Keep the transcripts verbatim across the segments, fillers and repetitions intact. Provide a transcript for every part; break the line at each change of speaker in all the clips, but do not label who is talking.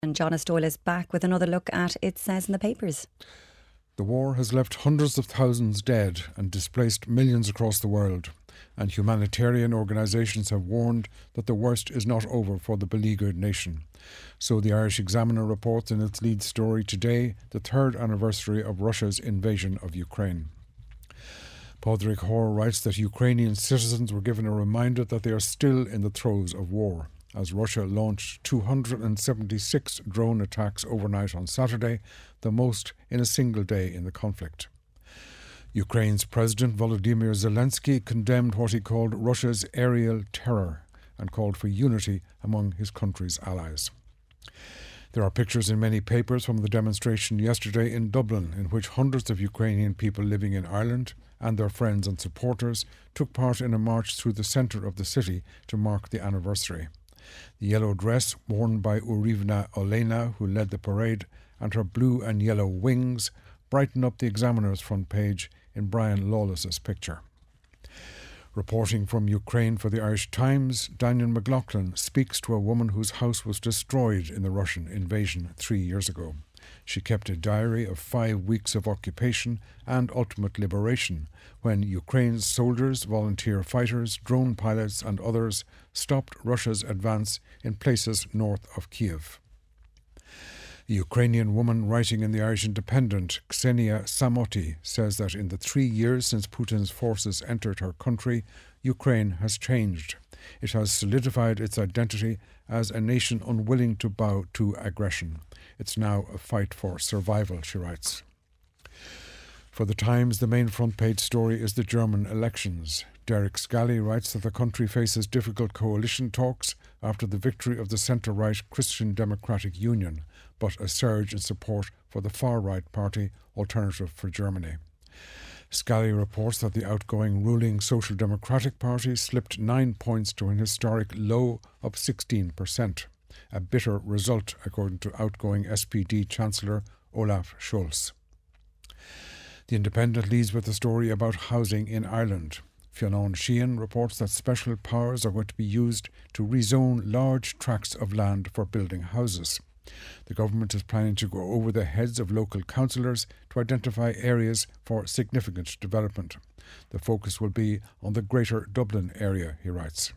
And Jonas Doyle is back with another look at It Says in the Papers.
The war has left hundreds of thousands dead and displaced millions across the world, and humanitarian organisations have warned that the worst is not over for the beleaguered nation. So the Irish Examiner reports in its lead story today the third anniversary of Russia's invasion of Ukraine. Padraig Hoare writes that Ukrainian citizens were given a reminder that they are still in the throes of war, as Russia launched two hundred seventy-six drone attacks overnight on Saturday, the most in a single day in the conflict. Ukraine's President Volodymyr Zelensky condemned what he called Russia's aerial terror and called for unity among his country's allies. There are pictures in many papers from the demonstration yesterday in Dublin, in which hundreds of Ukrainian people living in Ireland and their friends and supporters took part in a march through the centre of the city to mark the anniversary. The yellow dress worn by Urivna Olena, who led the parade, and her blue and yellow wings brighten up the Examiner's front page in Brian Lawless's picture. Reporting from Ukraine for the Irish Times, Daniel McLaughlin speaks to a woman whose house was destroyed in the Russian invasion three years ago. She kept a diary of five weeks of occupation and ultimate liberation when Ukraine's soldiers, volunteer fighters, drone pilots and others stopped Russia's advance in places north of Kiev. A Ukrainian woman writing in the Irish Independent, Ksenia Samoti, says that in the three years since Putin's forces entered her country, Ukraine has changed. It has solidified its identity as a nation unwilling to bow to aggression. It's now a fight for survival, she writes. For the Times, the main front page story is the German elections. Derek Scally writes that the country faces difficult coalition talks after the victory of the centre-right Christian Democratic Union, but a surge in support for the far-right party Alternative for Germany. Scally reports that the outgoing ruling Social Democratic Party slipped nine points to an historic low of sixteen percent, a bitter result according to outgoing S P D Chancellor Olaf Scholz. The Independent leads with a story about housing in Ireland. Fionn Sheehan reports that special powers are going to be used to rezone large tracts of land for building houses. The government is planning to go over the heads of local councillors to identify areas for significant development. The focus will be on the Greater Dublin area, he writes.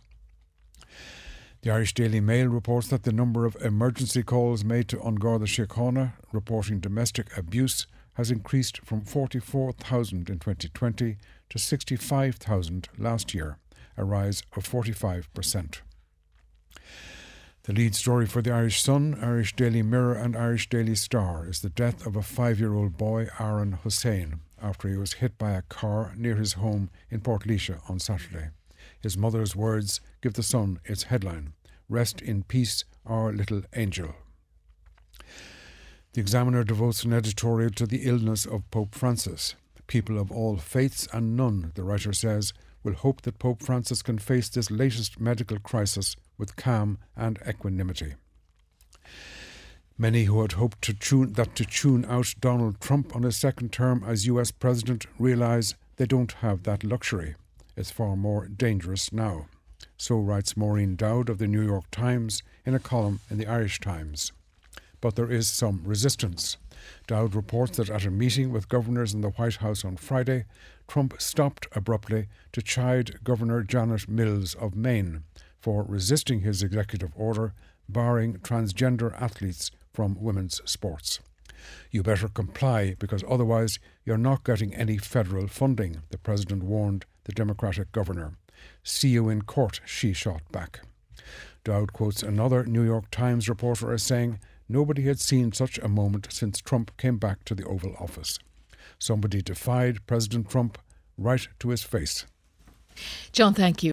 The Irish Daily Mail reports that the number of emergency calls made to An Garda Síochána reporting domestic abuse has increased from forty-four thousand in twenty twenty to sixty-five thousand last year, a rise of forty-five percent. The lead story for the Irish Sun, Irish Daily Mirror and Irish Daily Star is the death of a five-year-old boy, Aaron Hussein, after he was hit by a car near his home in Portlaoise on Saturday. His mother's words give the Sun its headline, "Rest in peace, our little angel." The Examiner devotes an editorial to the illness of Pope Francis. People of all faiths and none, the writer says, will hope that Pope Francis can face this latest medical crisis with calm and equanimity. Many who had hoped to tune, that to tune out Donald Trump on his second term as U S President realise they don't have that luxury. It's far more dangerous now. So writes Maureen Dowd of the New York Times in a column in the Irish Times. But there is some resistance. Dowd reports that at a meeting with governors in the White House on Friday, Trump stopped abruptly to chide Governor Janet Mills of Maine for resisting his executive order barring transgender athletes from women's sports. "You better comply because otherwise you're not getting any federal funding," the president warned the Democratic governor. "See you in court," she shot back. Dowd quotes another New York Times reporter as saying, "Nobody had seen such a moment since Trump came back to the Oval Office." Somebody defied President Trump right to his face.
John, thank you.